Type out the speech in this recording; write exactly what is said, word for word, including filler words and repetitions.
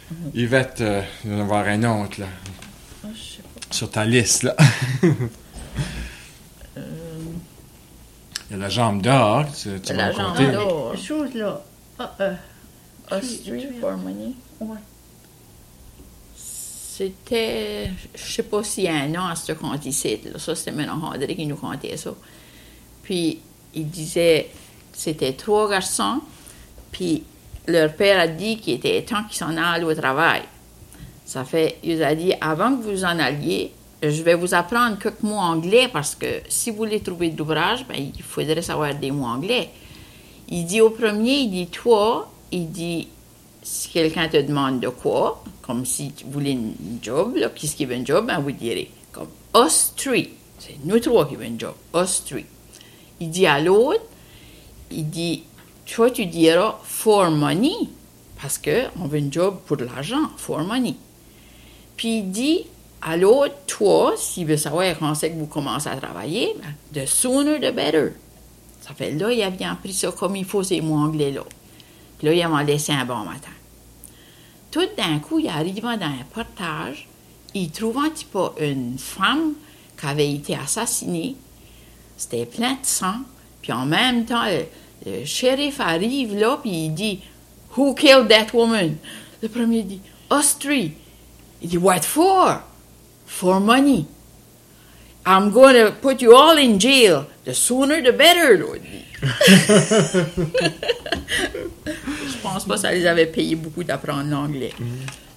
Yvette, euh, il va y en avoir un autre, là. Ah, je sais pas. Sur ta liste, là. Euh, Il y a la jambe d'or, tu, tu la vas me jambe compter. d'or. Les choses là. Ah, euh, Ostry for money. ouais. C'était, je sais pas s'il y a un nom à ce qu'on disait, là. Ça, c'était maintenant André qui nous contait ça. Puis, il disait, c'était trois garçons, puis leur père a dit qu'il était temps qu'ils s'en allent au travail. Ça fait, il a dit, avant que vous en alliez, je vais vous apprendre quelques mots anglais parce que si vous voulez trouver de l'ouvrage, ben, il faudrait savoir des mots anglais. Il dit au premier, il dit, toi, il dit, si quelqu'un te demande de quoi, comme si tu voulais une job, là, qu'est-ce qui veut une job, ben vous direz, comme us three. C'est nous trois qui veut une job, us three. Il dit à l'autre, il dit, toi tu diras for money, parce qu'on veut une job pour de l'argent, for money. Puis il dit à l'autre, toi, s'il veut savoir quand c'est que vous commencez à travailler, ben, the sooner the better. Ça fait là, il a bien appris ça comme il faut, ces mots anglais-là. Puis là, il m'a laissé un bon matin. Tout d'un coup, il arrive dans un portage, il trouve un petit peu une femme qui avait été assassinée. C'était plein de sang. Puis en même temps, le, le shérif arrive là, puis il dit « Who killed that woman? » Le premier dit « Us three. » Il dit « What for? »« For money. »« I'm going to put you all in jail. The sooner the better. » l'autre dit. Je pense pas que ça les avait payé beaucoup d'apprendre l'anglais.